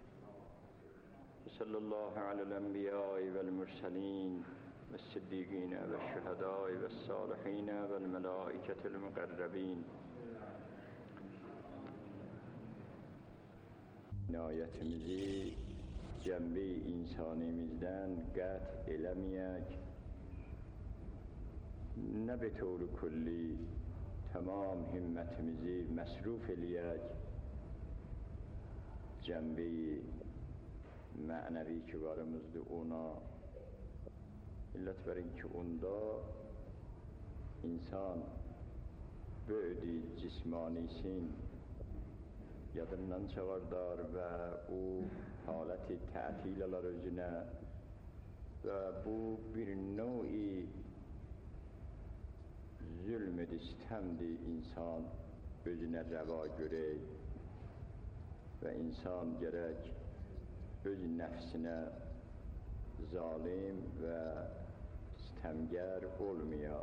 وصلى الله على الأنبياء والمرسلين والصديقين والشهداء والصالحين والملائكة المقربين. İnayətimizi cəmbi insanimizdən qət eləməyək, nə be tövr kulli tamam himmətimizi məsruf eləyək, cəmbi mənəvi ki varımızdır ona, illət verin ki onda insan böyüdü cismanisin yadından çıxardar və o haləti tətil alar özünə və bu bir növ-i zülm-i istəmdir insan özünə rəva görək və insan gərək öz nəfsinə zalim və istəmgər olmaya.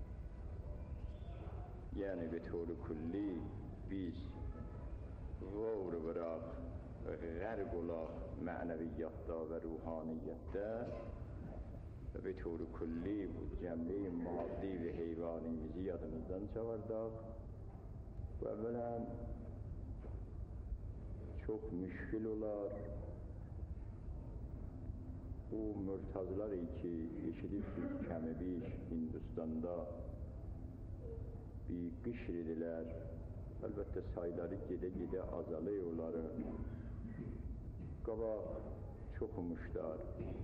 Yəni be tövr kulli biz غور براق غرق olaq mənəviyyatda və ruhaniyyətdə və be tövr kulli bu cəmbi maddi və heyvanimizi yadımızdan çıxardaq. Bu əvvələn çox müşkil olar. Bu mürtazlar ki eşidirsiniz kəmi bir Hindistanda bir qışr edilər. Əlbəttə sayları gedə-gedə azalıyor onların. Qabaq çoxumuşlar.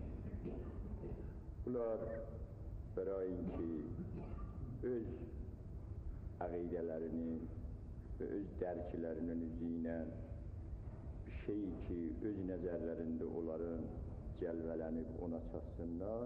Bunlar bərayin ki öz əqidələrinin və öz dərkilərinin üzüylə bir şey ki öz nəzərlərində onların cəlvələnib ona çatsınlar.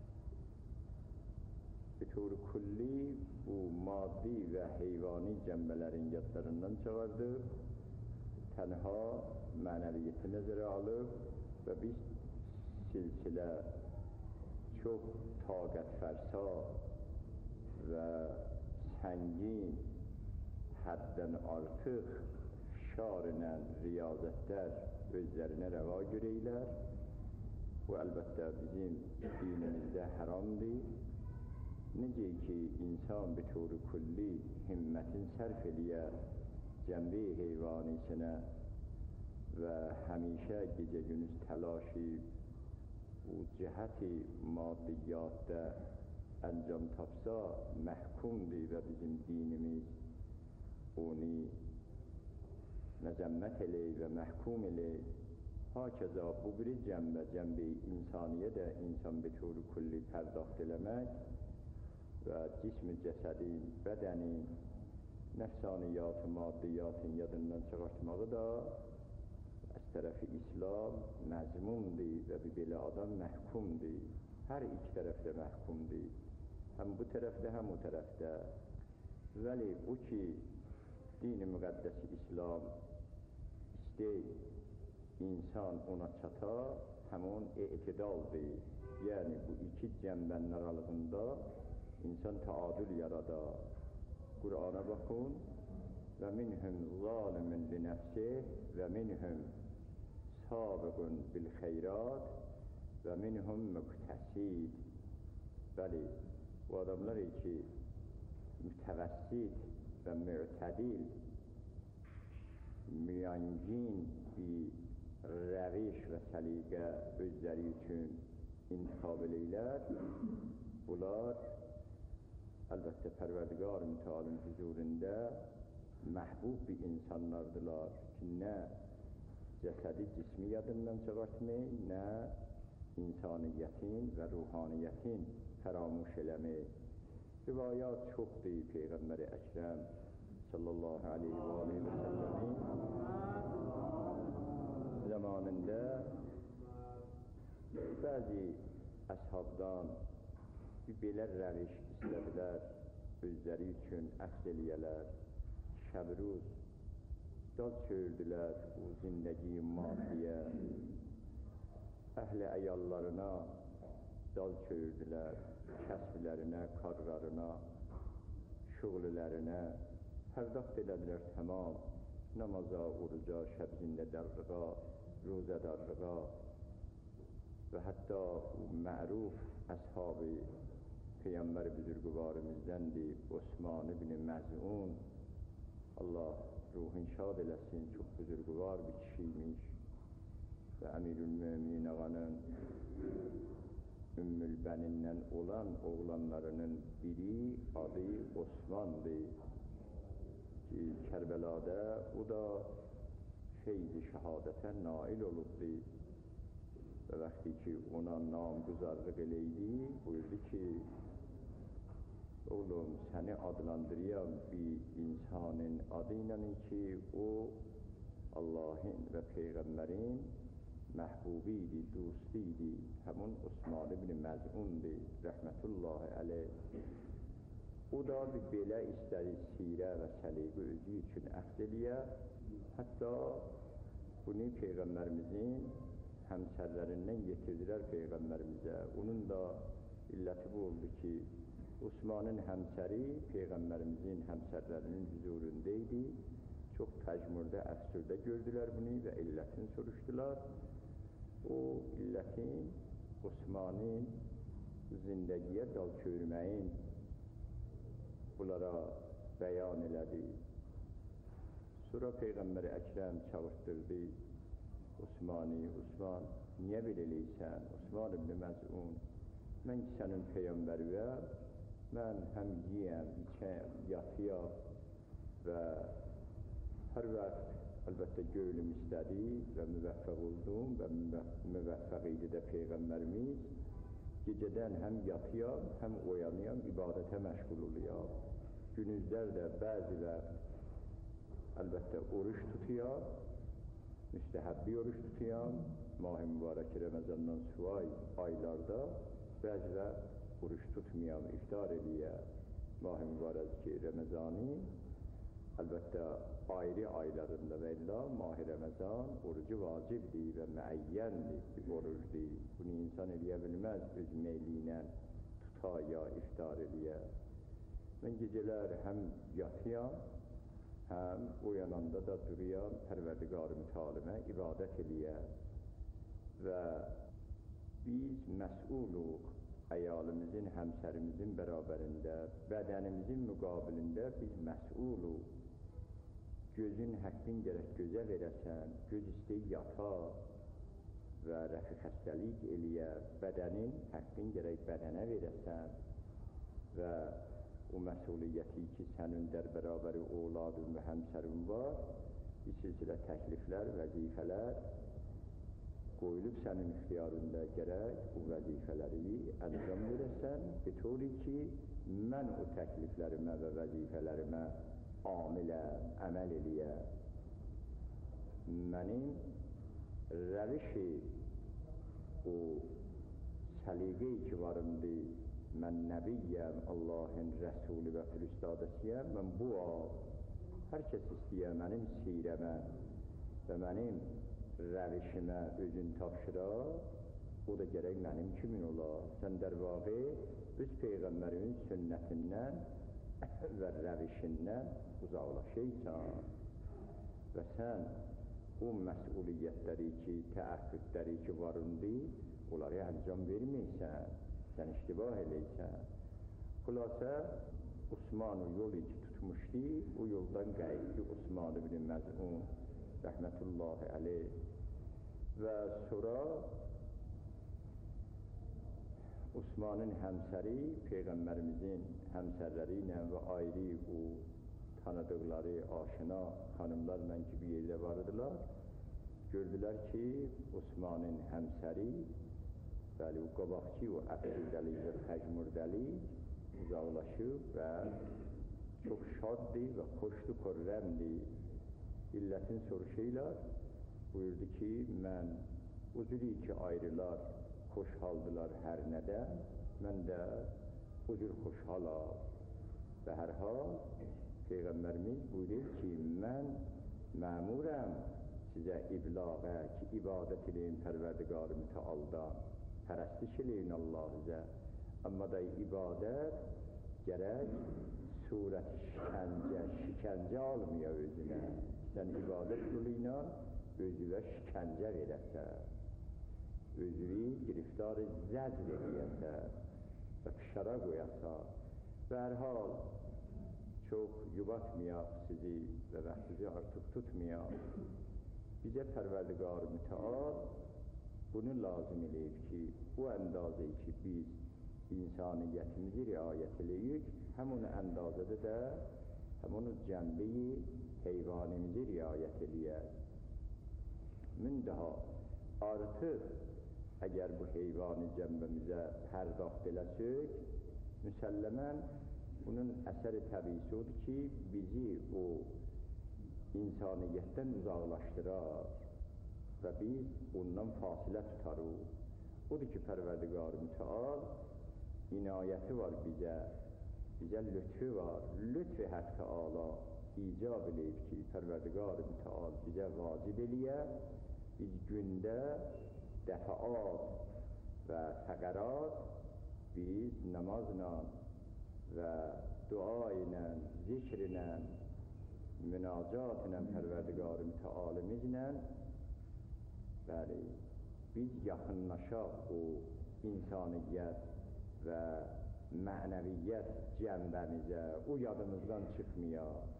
Be tövr kulli bu maddi və heyvani cəmbələrin yadlarından çıxardıb, tənha mənəviyyəti nəzərə alıb və biz silsilə çox taqət fərsa və səngin, həddən artıq fişar ilə riyazətlər özlərinə rəva görəylər. Bu əlbəttə bizim dinimizdə haramdır. Necə ki insan be tövr kulli himmətin sərf eləyə cəmbi heyvanisinə və həmişə gecə-gündüz təlaşi bu cəhəti maddiyyatda əncam tapsa məhkumdur və bizim dinimiz onu məzəmmət eləyir və məhkum eləyir. Hakeza bu biri cəmbi insaniyə də insan be tövr kulli pərdaxt eləmək və cism-i cəsədin, bədənin, nəfsaniyyatı, maddiyyatın yadından çıxartmağı da az tərəfi İslam məzmundur və belə adam məhkumdur. Hər iki tərəfdə məhkumdur. Həm bu tərəfdə, həm o tərəfdə. Vəli bu ki din-i müqəddəsi İslam istəyir insan ona çata, həmin etidaldır. Yəni bu iki cəmbənin aralığında İnsan taadül yarada. Kur'an'a bakın. Ve minhum zalimun li nefsih ve minhum sabiqun bil hayrat ve minhum muktesid. Bəli, bu adamlar ki mütevessit ve mü'tedil, müyangin bir rəviş və səliqə özləri üçün intixab eləyirlər. Bunlar əlbəttə Pərverdigar mütealın huzurunda məhbub bir insanlardılar ki, nə cəsədi cismi yadından çıxartmayın, nə insaniyyətin və ruhaniyyətin fəramuş eləmək. Rivayat çoxdur Peyğəmbər-i Əkrəm sallallahu aleyhi və səlləmin zamanında bəzi əshabdan bir belə rəviş istədilər, özləri üçün əks eləyələr, şəb-ruz dad çördülər bu zindəgi maddiyə, əhl-i əyallarına dal çövürdülər, kəsblərinə, karlarına, şuğlulərinə, pərdakt elədilər tamam, namaza, oruca, şəbzindədarlığa, rozadarlığa və hətta məruf əshab-ı Peyğəmbər büzürgüvarımızdəndir, Osman ibn Məz'un, Allah ruhun şad eləsin, çox büzürgüvar bir kişiymiş və Əmirül-Möminin ağanın Ümmül-Bənindən olan oğlanlarının biri adı Osmandır ki, Kərbəlada o da feyz-i şəhadətə nail olubdur və vaxtı ki, ona namgüzarlıq eləydi, buyurdu ki, oğlum, səni adlandırıyam bir insanın adıyla ki, o Allahın və Peyğəmbərin məhbubi idi, dostu idi, həmin Osman ibn Məz'undur, rəhmətullahi aleyh. O da bir belə istədi sirə və səliqə özü üçün əxd eləyə, hətta bunu Peyğəmbərimizin həmsərlərindən yetirdilər Peyğəmbərimizə. Onun da illəti bu oldu ki, Osmanın həmsəri Peyğəmbərimizin həmsərlərinin huzurunda idi. Çox təcmürdə, əfsürdə gördülər bunu və illətini soruşdular. O illətin Osmanın zindəgiyə dal çövürməyin bunlara bəyan elədi. Sonra Peyğəmbər Əkrəm çağırtdırdı Osmanı. Osman, niyə belə eləysən? Osman ibn Məz'un, mən ki sənin Peyğəmbəriyəm, mən həm yiyəm, içəm, yatıyam və hər vaxt əlbəttə gönlüm istədi və müvəffəq oldum və müvəffəq idi də Peyğəmbərimiz. Gecədən həm yatıyam, həm oyanıyam, ibadətə məşğul oluyam. Günüzlər də bəzi vaxt əlbəttə oruç tutuyam, müstəhəbbi oruç tutuyam, Mah-ı Mübarək Ramazandan sonra aylarda bəzi vaxt oruç tutmayam, iftar eləyəm. Mah-ı Mübarək Ramazanı əlbəttə ayrı aylarında və illa Mah-ı Ramazan orucu vacibdir və müəyyəndir bir orucdur. Bunu insan eləyə bilməz, öz meyliylə tuta ya iftar eləyə. Mən gecələr həm yatıyam, həm oyananda da duruyam, Pərverdigar-ı Mütəalimə ibadət eləyə. Və biz məsulluq əyalimizin, həmsərimizin bərabərində, bədənimizin müqabilində biz məsulluq. Gözün həqqin gərək gözə verəsən, göz istəyir yata və rəfi xəstəlik eləyə, bədənin həqqin gərək bədənə verəsən və o məsuliyyəti ki, sənin dər bərabəri oğladın və həmsərin var, bir silsilə təkliflər, vəzifələr qoyulub sənin ixtiyarında gərək o vəzifələri əncam verəsən, betorí ki, mən o təkliflərimə və vəzifələrimə amiləm, əməl eləyə. Mənim rəvişi o səliqə-i ki varımdır, mən nəbiyyəm, Allahın rəsulü və firistadəsiyəm, mən bu hər kəs istəyə mənim sirəmə və mənim rəvişimə özün tapşıra, o da gərək mənim kimin ola. Sən dər vaqi öz Peyğəmbərin sünnətindən və rəvişindən uzaqlaşıysan və sən o məsuliyyətləri ki, təəqqüdləri ki varındı, onları əncam verməysən, sən iştibah eləysən. Xülasə, Osman o yolu ki tutmuşdu, o yoldan qayıtdı Osman ibn Məz'un, rəhmətullahi aleyh. Və sonra Osmanın həmsəri, Peyğəmbərimizin həmsərləri ilə və ayrı o tanıdıqları aşina xanımlarla ki bir yerdə vardılar, gördülər ki, Osmanın həmsəri, bəli, o qabaqçı, o əfsürdəlik və təcmürdəlik uzaqlaşıb və çox şaddır və xoşdur, xürrəmdir. İllətini soruşuylar, buyurdu ki, mən o cürü ki ayrılar, xoşhaldılar hər nədən, mən də o cür xoşhalam. Və hər hal, Peyğəmbərimiz buyurur ki, mən məmurəm sizə iblağə ki, ibadət edin Pərverdigar-ı Mütealdan. pərəstiş eləyin Allah'ıza. Amma da ibadət gərək surət şikəncə almaya özünə. Sən ibadət yolu ilə özüvə şikəncə verəsən. Özünü giriftar zəcr eləyəsən və fişara qoyasan. Və hər hal çox yubatmayaq sizi və vaxtınızı artıq tutmayaq. Bizə Pərverdigar Mütəal bunu lazım eləyib ki, o əndazı ki, biz insaniyyətimizi riayət eləyik, həmin əndazədə də həmin cənbi heyvanimizi riayət eləyək. Mündəha artıq əgər bu heyvani cənbəmizə pərdaxt eləsək, müsəlləmən bunun əsəri təbiisi odur ki, bizi o insaniyyətdən uzaqlaşdırar və biz ondan fasilə tutarıq. Odur ki, Pərverdigar Mütəal inayəti var bizə lütfü var. Lütfü hətta ala icab eləyib ki, Pərverdigar Mütəal bizə vacib eləyə, biz gündə dəfəat və fəqərat biz namazla və dua ilə, zikr ilə, münacat ilə Pərverdigar Mütəalimizlə bəli, biz yaxınlaşaq o insaniyyət və mənəviyyət cənbəmizə, o yadımızdan çıxmayaq.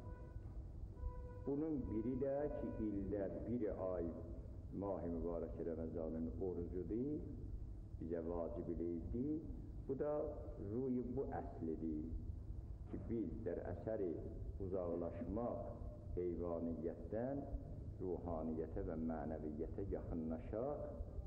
Bunun biri də ki, ildə bir ay Mah-i Mübarək Ramazanın orucudur, bizə vacib eləyibdir. Bu da ruyu bu əslidir ki, biz der əsəri uzaqlaşmaq heyvaniyyətdən ruhaniyyətə və mənəviyyətə yaxınlaşaq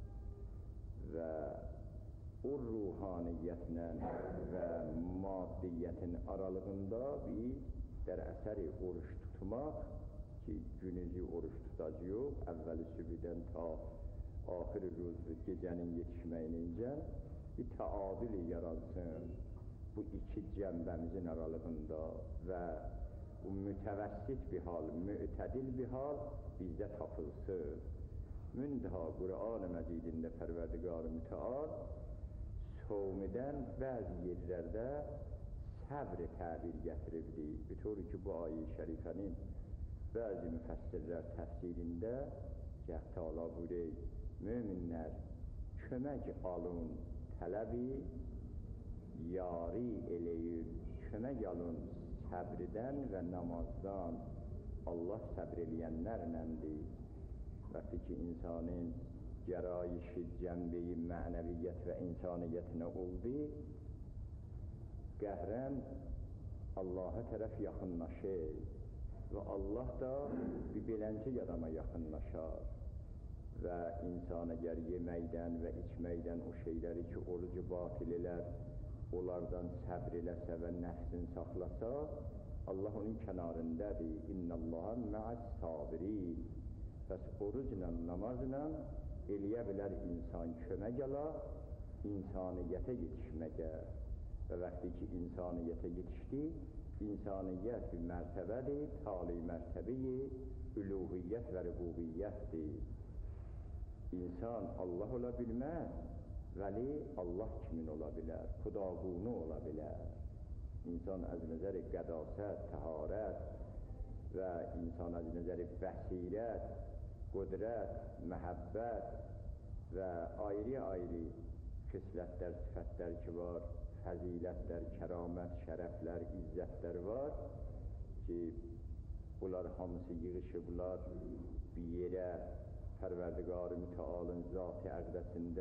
və o ruhaniyyətlə və maddiyyətin aralığında biz der əsəri oruç tutmaq ki, günüzü oruç tutacaq, əvvəli sübüdən ta axır rüz gecənin yetişməyincə bir təadül yaransın bu iki cənbəmizin aralığında və bu mütəvəssit bir hal, mütədil bir hal bizdə tapılsın. Mündəha Qur'an-ı Məcidində Pərverdigar Mütəal sovmidən bəzi yerlərdə səbr təbir gətiribdi. Bütövür ki, bu ayə-i şərifənin bəzi müfəssirlər təfsirində Cəh Teala buyuruyor, müminlər kömək alın, tələbi yari eləyib, kömək alın səbridən və namazdan. Allah səbr eləyənlərləndir. Vəqti ki, insanın gərayişi, cənbeyi, mənəviyyət və insaniyyətinə oldu, qəhrən Allaha tərəf yaxınlaşır və Allah da bir beləncə adama yaxınlaşar və insan əgər yeməkdən və içməkdən o şeyləri ki, orucu batil elər, onlardan səbr eləsə və nəfsini saxlasa, Allah onun kənarındadır. İnnəllaha məəs-sabirin. Bəs orucla, namazla eləyə bilər insan kömək ala, insaniyyətə yetişməyə. Və vaxtı ki, insaniyyətə yetişdi, insaniyyət bir mərtəbədir, tali mərtəbəyi, üluhiyyət və rübubiyyətdir. İnsan Allah ola bilməz, vəli Allah kimin ola bilər, xudaqunu ola bilər. İnsan az nəzəri qədasət, təharət və insan az nəzəri bəsirət, qudrət, məhəbbət və ayrı-ayrı xislətlər, sifətlər ki var, fəzilətlər, kəramət, şərəflər, izzətlər var ki, bunlar hamısı yığışıblar bir yerə Pərverdigar-ı Mütəalın zat-ı əqdəsində